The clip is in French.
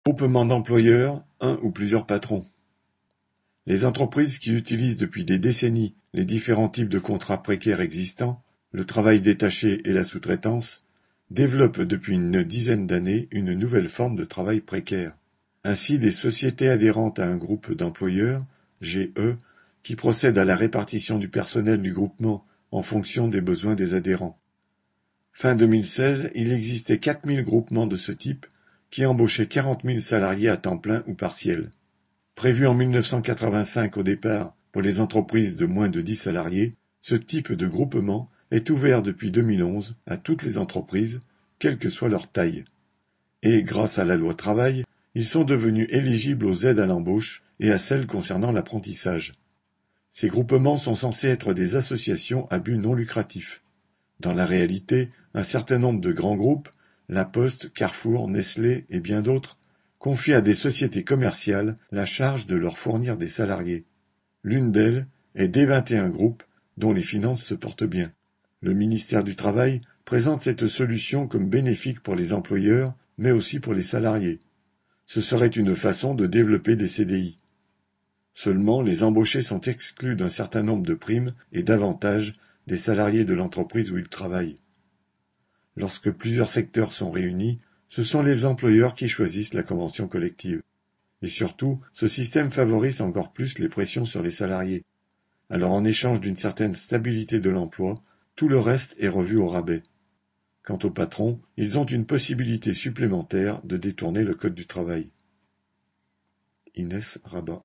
Groupement d'employeurs, un ou plusieurs patrons. Les entreprises qui utilisent depuis des décennies les différents types de contrats précaires existants, le travail détaché et la sous-traitance, développent depuis une dizaine d'années une nouvelle forme de travail précaire. Ainsi, des sociétés adhérentes à un groupe d'employeurs, GE, qui procèdent à la répartition du personnel du groupement en fonction des besoins des adhérents. Fin 2016, il existait 4000 groupements de ce type qui embauchaient 40 000 salariés à temps plein ou partiel. Prévu en 1985 au départ pour les entreprises de moins de 10 salariés, ce type de groupement est ouvert depuis 2011 à toutes les entreprises, quelle que soit leur taille. Et, grâce à la loi travail, ils sont devenus éligibles aux aides à l'embauche et à celles concernant l'apprentissage. Ces groupements sont censés être des associations à but non lucratif. Dans la réalité, un certain nombre de grands groupes, La Poste, Carrefour, Nestlé et bien d'autres, confient à des sociétés commerciales la charge de leur fournir des salariés. L'une d'elles est D21 Group, dont les finances se portent bien. Le ministère du Travail présente cette solution comme bénéfique pour les employeurs, mais aussi pour les salariés. Ce serait une façon de développer des CDI. Seulement, les embauchés sont exclus d'un certain nombre de primes et d'avantages des salariés de l'entreprise où ils travaillent. Lorsque plusieurs secteurs sont réunis, ce sont les employeurs qui choisissent la convention collective. Et surtout, ce système favorise encore plus les pressions sur les salariés. Alors en échange d'une certaine stabilité de l'emploi, tout le reste est revu au rabais. Quant aux patrons, ils ont une possibilité supplémentaire de détourner le code du travail. Inès Rabat.